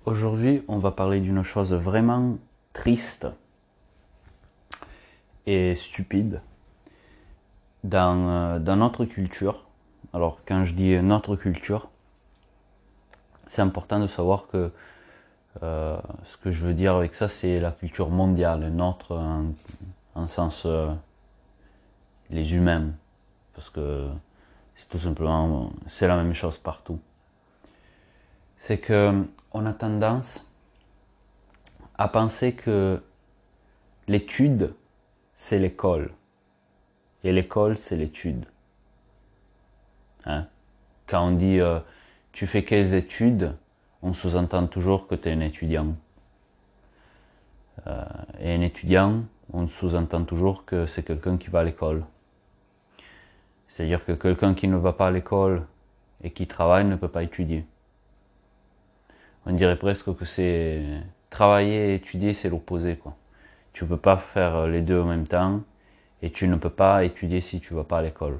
Aujourd'hui, on va parler d'une chose vraiment triste et stupide dans notre culture. Alors, quand je dis notre culture, c'est important de savoir que ce que je veux dire avec ça, c'est la culture mondiale, notre en sens les humains, parce que c'est tout simplement c'est la même chose partout. C'est que on a tendance à penser que l'étude c'est l'école et l'école c'est l'étude. Hein? Quand on dit tu fais quelles études, on sous-entend toujours que tu es un étudiant. Et un étudiant, on sous-entend toujours que c'est quelqu'un qui va à l'école. C'est-à-dire que quelqu'un qui ne va pas à l'école et qui travaille ne peut pas étudier. On dirait presque que c'est travailler et étudier, c'est l'opposé, quoi. Tu peux pas faire les deux en même temps et tu ne peux pas étudier si tu vas pas à l'école.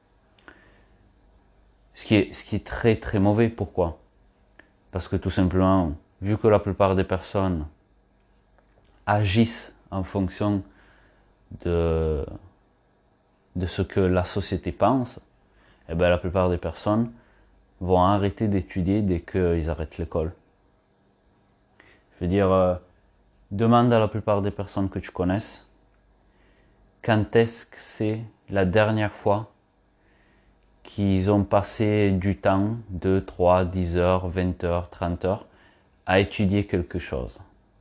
Ce qui est très très mauvais. Pourquoi? Parce que tout simplement, vu que la plupart des personnes agissent en fonction de ce que la société pense, eh ben la plupart des personnes vont arrêter d'étudier dès qu'ils arrêtent l'école. Je veux dire, demande à la plupart des personnes que tu connaisses quand est-ce que c'est la dernière fois qu'ils ont passé du temps, 2, 3, 10 heures, 20 heures, 30 heures, à étudier quelque chose.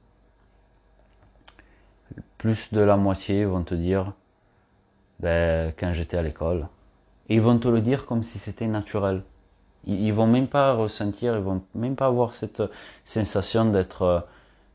Plus de la moitié vont te dire, ben, quand j'étais à l'école. Et ils vont te le dire comme si c'était naturel. Ils vont même pas ressentir, ils vont même pas avoir cette sensation d'être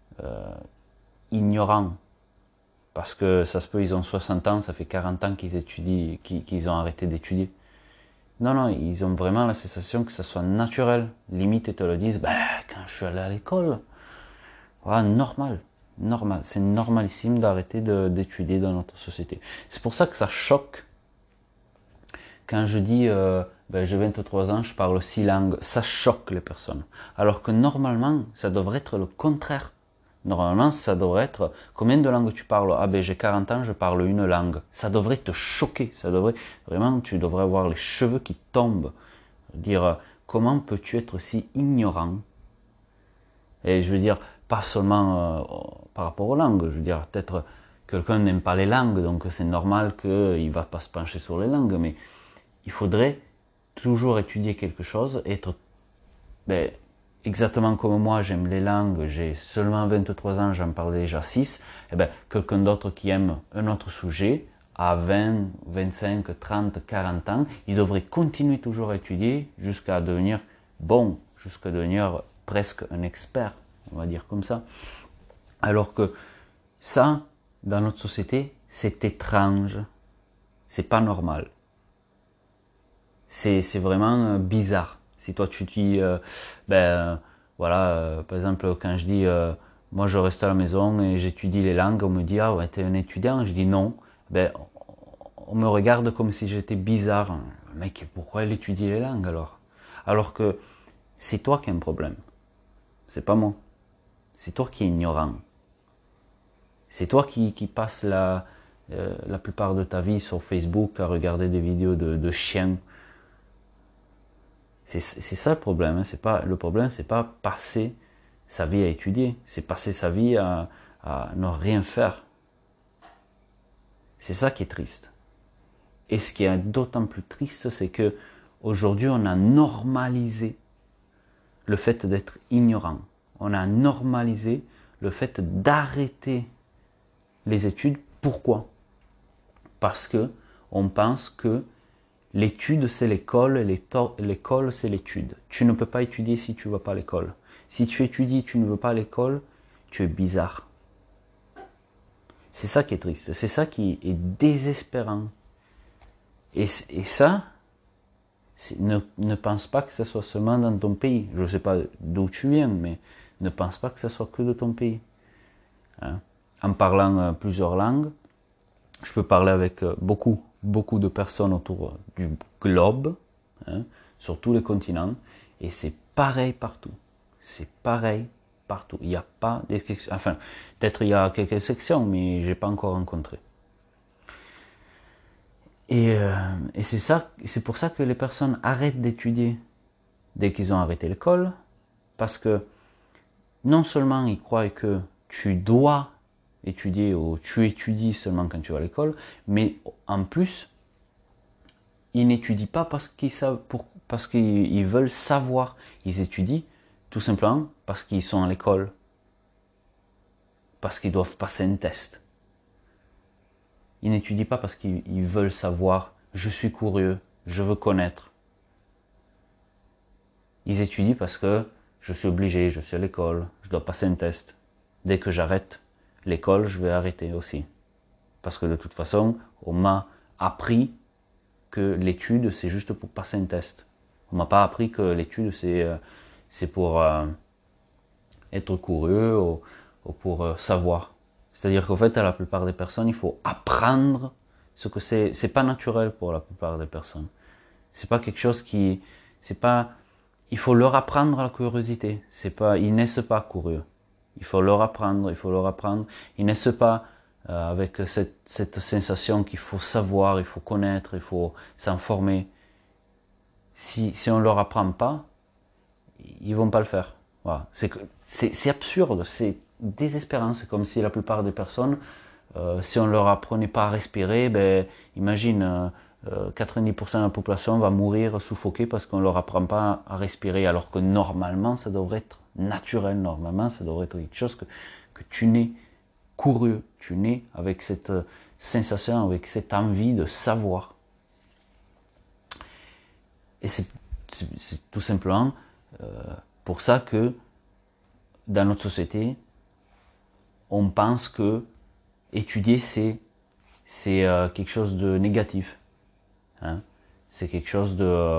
ignorants. Parce que ça se peut, ils ont 60 ans, ça fait 40 ans qu'ils étudient, qu'ils ont arrêté d'étudier. Non, non, ils ont vraiment la sensation que ça soit naturel. Limite, ils te le disent, ben, quand je suis allé à l'école. Voilà, normal. Normal. C'est normalissime d'arrêter d'étudier dans notre société. C'est pour ça que ça choque. Quand je dis, ben, j'ai 23 ans, je parle 6 langues, ça choque les personnes. Alors que normalement, ça devrait être le contraire. Normalement, ça devrait être, combien de langues tu parles? Ah ben j'ai 40 ans, je parle une langue. Ça devrait te choquer, ça devrait, vraiment, tu devrais avoir les cheveux qui tombent. Dire, comment peux-tu être si ignorant? Et je veux dire, pas seulement par rapport aux langues, je veux dire, peut-être quelqu'un n'aime pas les langues, donc c'est normal qu'il ne va pas se pencher sur les langues, mais il faudrait toujours étudier quelque chose, être ben, exactement comme moi, j'aime les langues, j'ai seulement 23 ans, j'en parle déjà 6, et ben, quelqu'un d'autre qui aime un autre sujet, à 20, 25, 30, 40 ans, il devrait continuer toujours à étudier jusqu'à devenir bon, jusqu'à devenir presque un expert, on va dire comme ça. Alors que ça, dans notre société, c'est étrange, c'est pas normal. C'est vraiment bizarre. Si toi tu dis, voilà, par exemple quand je dis, moi je reste à la maison et j'étudie les langues, on me dit, ah ouais, t'es un étudiant, je dis non, ben, on me regarde comme si j'étais bizarre. Mec, pourquoi il étudie les langues alors? Alors que c'est toi qui as un problème, c'est pas moi. C'est toi qui es ignorant. C'est toi qui passes la plupart de ta vie sur Facebook à regarder des vidéos de chiens. C'est ça le problème. Hein. Le problème, c'est pas passer sa vie à étudier, c'est passer sa vie à ne rien faire. C'est ça qui est triste. Et ce qui est d'autant plus triste, c'est que aujourd'hui, on a normalisé le fait d'être ignorant. On a normalisé le fait d'arrêter les études. Pourquoi? Parce que on pense que l'étude c'est l'école, l'école c'est l'étude. Tu ne peux pas étudier si tu ne vas pas à l'école. Si tu étudies et tu ne veux pas à l'école, tu es bizarre. C'est ça qui est triste, c'est ça qui est désespérant. Et ça, ne pense pas que ce soit seulement dans ton pays. Je ne sais pas d'où tu viens, mais ne pense pas que ce soit que de ton pays. Hein? En parlant plusieurs langues, je peux parler avec beaucoup de personnes autour du globe, hein, sur tous les continents, et c'est pareil partout. C'est pareil partout. Il n'y a pas d'exception. Enfin, peut-être il y a quelques exceptions, mais j'ai pas encore rencontré. Et c'est pour ça que les personnes arrêtent d'étudier dès qu'ils ont arrêté l'école, parce que non seulement ils croient que tu dois étudier ou tu étudies seulement quand tu vas à l'école, mais en plus, ils n'étudient pas parce qu'ils savent, parce qu'ils veulent savoir. Ils étudient tout simplement parce qu'ils sont à l'école, parce qu'ils doivent passer un test. Ils n'étudient pas parce qu'ils veulent savoir, je suis curieux, je veux connaître. Ils étudient parce que je suis obligé, je suis à l'école, je dois passer un test. Dès que j'arrête l'école, je vais arrêter aussi. Parce que de toute façon, on m'a appris que l'étude, c'est juste pour passer un test. On m'a pas appris que l'étude, c'est pour être curieux ou pour savoir. C'est-à-dire qu'en fait, à la plupart des personnes, il faut apprendre ce que c'est. C'est pas naturel pour la plupart des personnes. C'est pas quelque chose qui, c'est pas, il faut leur apprendre la curiosité. C'est pas, ils naissent pas curieux. Il faut leur apprendre, il faut leur apprendre. Ils naissent pas avec cette sensation qu'il faut savoir, il faut connaître, il faut s'informer. Si on leur apprend pas, ils vont pas le faire. Voilà. C'est absurde, c'est désespérant. C'est comme si la plupart des personnes, si on leur apprenait pas à respirer, ben, imagine, 90% de la population va mourir suffoquée parce qu'on leur apprend pas à respirer, alors que normalement, ça devrait être naturel. Normalement, ça devrait être quelque chose que tu nais curieux, tu nais avec cette sensation, avec cette envie de savoir. Et c'est tout simplement pour ça que dans notre société, on pense que étudier c'est quelque chose de négatif. Hein. C'est quelque chose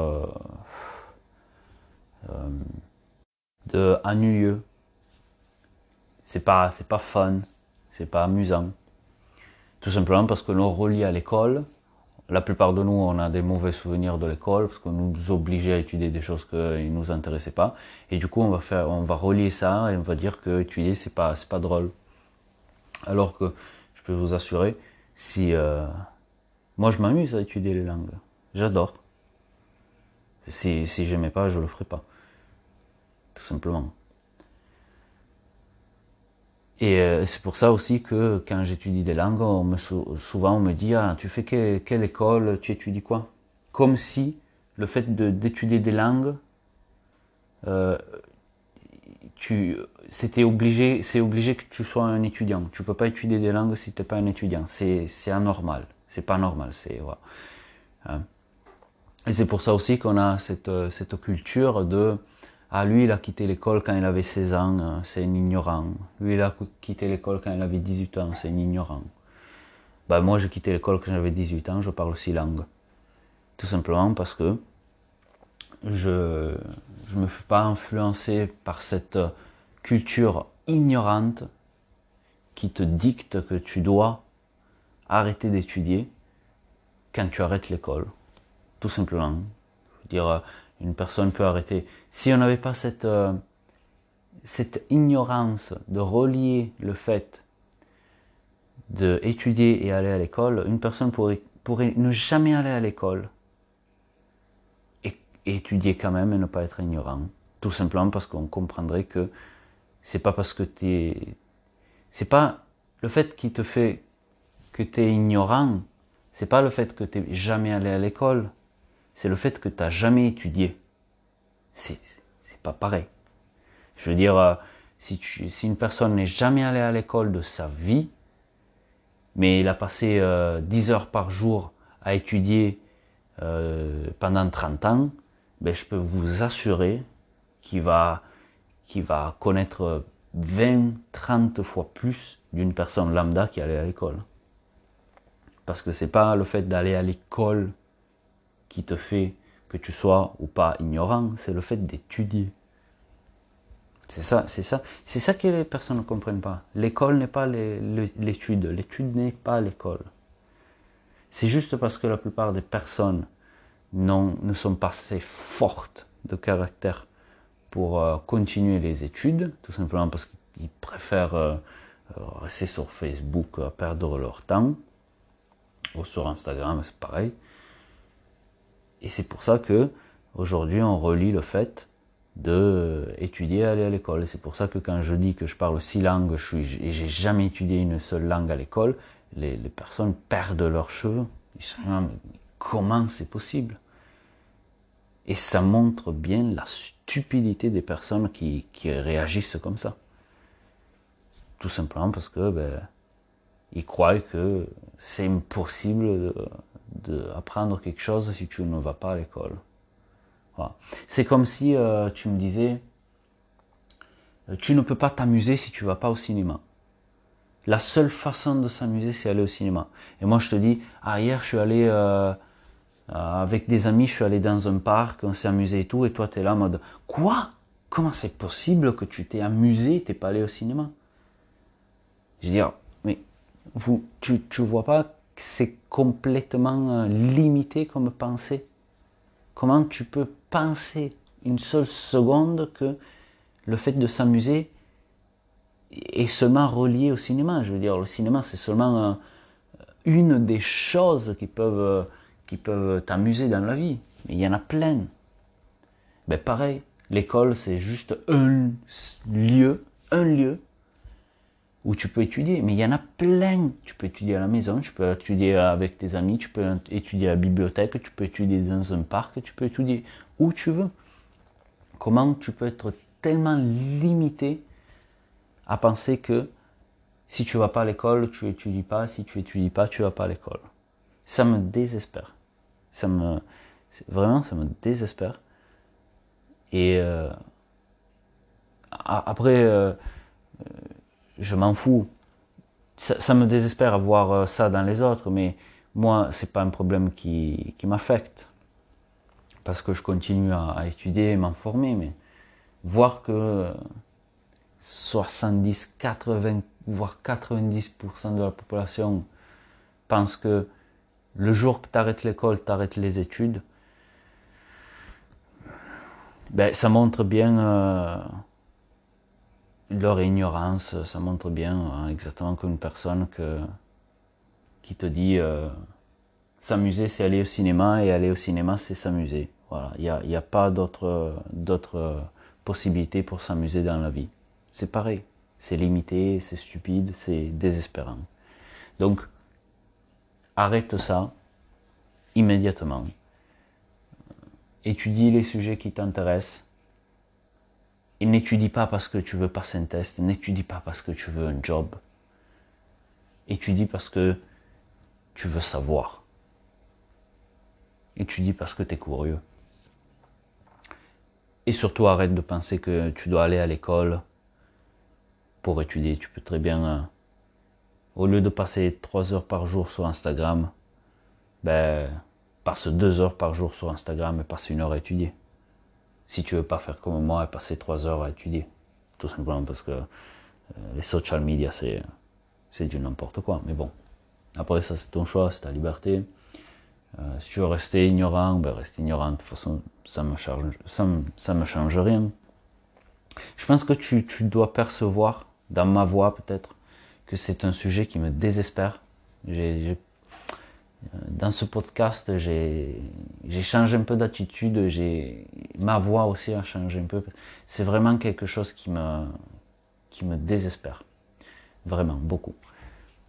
de ennuyeux. C'est pas fun, c'est pas amusant. Tout simplement parce que l'on relie à l'école. La plupart de nous, on a des mauvais souvenirs de l'école parce qu'on nous obligeait à étudier des choses qui ne nous intéressaient pas. Et du coup, on va relier ça et on va dire que étudier c'est pas drôle. Alors que je peux vous assurer, si moi je m'amuse à étudier les langues, j'adore. Si j'aimais pas, je le ferais pas, tout simplement. Et c'est pour ça aussi que quand j'étudie des langues, souvent on me dit ah tu fais quelle école, tu étudies quoi? Comme si le fait d'étudier des langues, c'est obligé que tu sois un étudiant. Tu peux pas étudier des langues si t'es pas un étudiant. C'est anormal. C'est pas normal. Voilà. Hein. Et c'est pour ça aussi qu'on a cette culture de ah lui il a quitté l'école quand il avait 16 ans, c'est un ignorant. Lui il a quitté l'école quand il avait 18 ans, c'est un ignorant. Bah moi j'ai quitté l'école quand j'avais 18 ans, je parle 6 langues. Tout simplement parce que je me fais pas influencer par cette culture ignorante qui te dicte que tu dois arrêter d'étudier quand tu arrêtes l'école. Tout simplement. Je veux dire, une personne peut arrêter. Si on n'avait pas cette ignorance de relier le fait d'étudier et aller à l'école, une personne pourrait ne jamais aller à l'école et étudier quand même et ne pas être ignorant. Tout simplement parce qu'on comprendrait que c'est pas parce que c'est pas le fait qui te fait que t'es ignorant, c'est pas le fait que t'es jamais allé à l'école, c'est le fait que t'as jamais étudié. C'est pas pareil. Je veux dire, si une personne n'est jamais allée à l'école de sa vie, mais il a passé 10 heures par jour à étudier pendant 30 ans, ben je peux vous assurer qu'il va connaître 20, 30 fois plus d'une personne lambda qui allait à l'école. Parce que c'est pas le fait d'aller à l'école qui te fait que tu sois ou pas ignorant, c'est le fait d'étudier. C'est ça que les personnes ne comprennent pas. L'école n'est pas l'étude, l'étude n'est pas l'école. C'est juste parce que la plupart des personnes ne sont pas assez fortes de caractère pour continuer les études, tout simplement parce qu'ils préfèrent rester sur Facebook à perdre leur temps, ou sur Instagram, c'est pareil. Et c'est pour ça que aujourd'hui on relie le fait d'étudier et aller à l'école. C'est pour ça que quand je dis que je parle 6 langues et j'ai jamais étudié une seule langue à l'école, les personnes perdent leurs cheveux. Ils sont là, mais comment c'est possible? Et ça montre bien la stupidité des personnes qui réagissent comme ça. Tout simplement parce que ils croient que c'est impossible d'apprendre quelque chose si tu ne vas pas à l'école. Voilà. C'est comme si tu me disais, tu ne peux pas t'amuser si tu vas pas au cinéma. La seule façon de s'amuser, c'est aller au cinéma. Et moi, je te dis, hier, je suis allé avec des amis, je suis allé dans un parc, on s'est amusé et tout, et toi, tu es là en mode, quoi? Comment c'est possible que tu t'es amusé, t'es pas allé au cinéma? Je veux dire, mais tu vois pas que c'est complètement limité comme pensée? Comment tu peux penser une seule seconde que le fait de s'amuser est seulement relié au cinéma? Je veux dire, le cinéma, c'est seulement une des choses qui peuvent t'amuser dans la vie. Mais il y en a plein. Ben pareil, l'école, c'est juste un lieu où tu peux étudier. Mais il y en a plein. Tu peux étudier à la maison, tu peux étudier avec tes amis, tu peux étudier à la bibliothèque, tu peux étudier dans un parc, tu peux étudier où tu veux. Comment tu peux être tellement limité à penser que si tu vas pas à l'école, tu étudies pas, si tu étudies pas, tu vas pas à l'école. Ça me désespère. Vraiment, ça me désespère. Et après, je m'en fous. Ça me désespère à voir ça dans les autres, mais moi, c'est pas un problème qui m'affecte. Parce que je continue à étudier et m'informer, mais voir que 70, 80, voire 90% de la population pense que le jour que tu arrêtes l'école, tu arrêtes les études, ça montre bien leur ignorance, ça montre bien exactement comme une personne qui te dit s'amuser c'est aller au cinéma et aller au cinéma c'est s'amuser. Voilà, il n'y a pas d'autre possibilité pour s'amuser dans la vie. C'est pareil, c'est limité, c'est stupide, c'est désespérant. Donc, arrête ça immédiatement. Étudie les sujets qui t'intéressent. Et n'étudie pas parce que tu veux passer un test, n'étudie pas parce que tu veux un job. Étudie parce que tu veux savoir. Étudie parce que tu es curieux. Et surtout arrête de penser que tu dois aller à l'école pour étudier. Tu peux très bien, au lieu de passer 3 heures par jour sur Instagram, passe 2 heures par jour sur Instagram et passe 1 heure à étudier. Si tu veux pas faire comme moi et passer 3 heures à étudier. Tout simplement parce que les social media c'est du n'importe quoi. Mais bon, après ça c'est ton choix, c'est ta liberté. Si tu veux rester ignorant, reste ignorant. De toute façon, ça me change rien. Je pense que tu dois percevoir, dans ma voix peut-être, que c'est un sujet qui me désespère. Dans ce podcast, j'ai changé un peu d'attitude, ma voix aussi a changé un peu. C'est vraiment quelque chose qui me désespère. Vraiment, beaucoup.